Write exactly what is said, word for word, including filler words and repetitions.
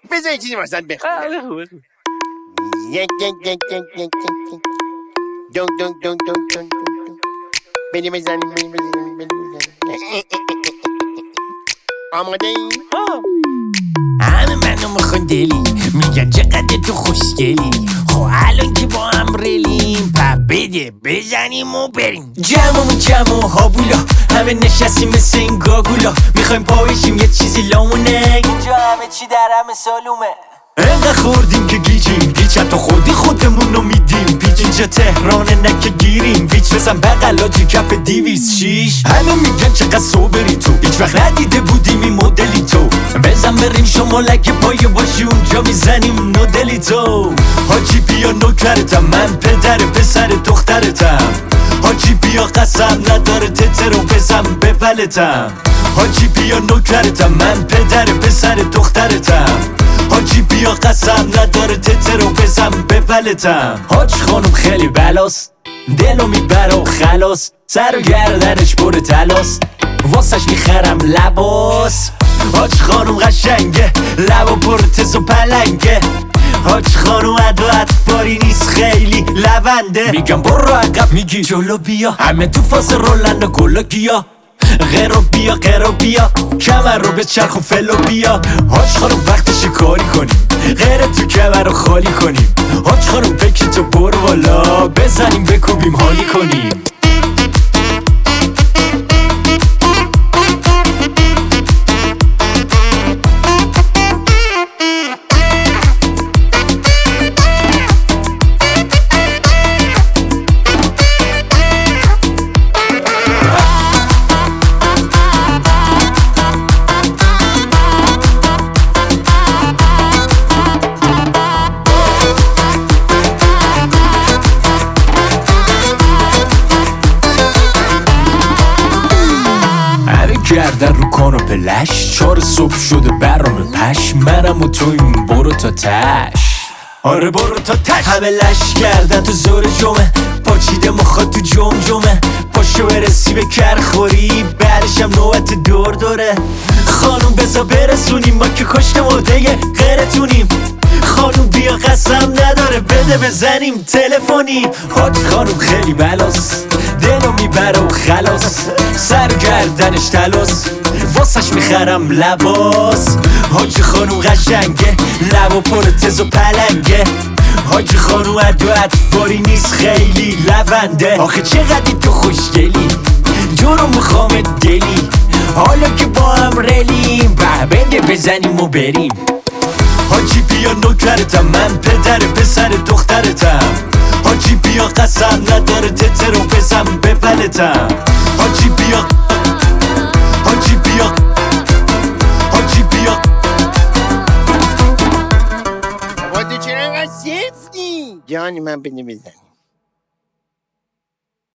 بذار یه چیزی واسط بخونم. یک یک یک یک یک یک دون دون دون دون دون بریم بزنیم بریم بزنیم بریم بزنیم. آماده ای؟ همه منو میخوان دلی، میگن چقدر تو خوشگلی. خب الان که با هم ریلیم، پا بده بزنیم و بریم. جمعمون جمع و هاوولا، همه نشستیم مثل این گاگولا. میخوایم پاوشیم یه چیزی لامونه، اینجا همه چی در همه سالومه. انقدر خوردیم که گیجیم، گیج حتی خودی خودمونو میدیم. پیچ اینجا تهرانه نکه گیریم، ویچ بزن بغلاجی کف دیویز شیش. همه میگن چقدر صبری تو، هیچ وقت ندیده بودیم این مدلی تو. بزن بریم شمالک پایه باشی اونجا میزنیم نودلی تو. حاجی بیا نوکرتم، من پدر پسر دخترتم. حاجی بیا قسم نداره تترو بزن بولتم. حاجی بیا نوکرتم، من پدر پسر دخترتم. حاجی بیا قسم نداره تترو بزن بولتم. حاج خانم خیلی بلاست، دلو میبره و خلاص. سر و گردنش پر تلاست، واسش میخرم لباس. حاج خانم قشنگه، لبا پر تز و پلنگه. حاج خانم عدو اطفاری نیست خیلی لونده. میگم برو عقب میگی جلو بیا، همه تو فاز رولن و گلا گیا. غیرو بیا غیرو بیا، کمر رو به چرخ و فلو بیا. حاج خانم وقتش کاری کنیم، غیر تو کمر رو خالی کنیم. حاج خانم بکی تو برو بالا، بزنیم بکوبیم حالی کنیم. گردن رو کاناپه لش، چهار صبح شده برام پش. منم و تویم برو تا تش، آره برو تا تش. همه لش کردن تو زور جمعه، پاچیده مخواد تو جم جمعه. پاشو برسی به کرخوری، بعدشم نوبت دور دوره. خانوم بزا برسونیم، ما که کشت مرده غیرتونیم. خانوم بیا قسم نداره بده بزنیم تلفنی. حاج خانوم خیلی بلاس، دلو میبره و خلاص. سر گردنش تلاس، واسش میخرم لباس. حاج خانوم قشنگه، لبا پر تز و پلنگه. حاج خانوم عدو اطفاری نیست خیلی لونده. آخه چقدر تو خوشگلی، جورو میخوام دلی. حالا که با هم ریلیم، به بده بزنیم و بریم. حاجی بیا نوکرتم، من پدر پسر دخترتم. حاجی بیا قسم نداره تترو بزن بولتم. حاجی بیا حاجی بیا حاجی بیا. بابا تو چرا انقدر سفتی؟ جانی من بده بزن.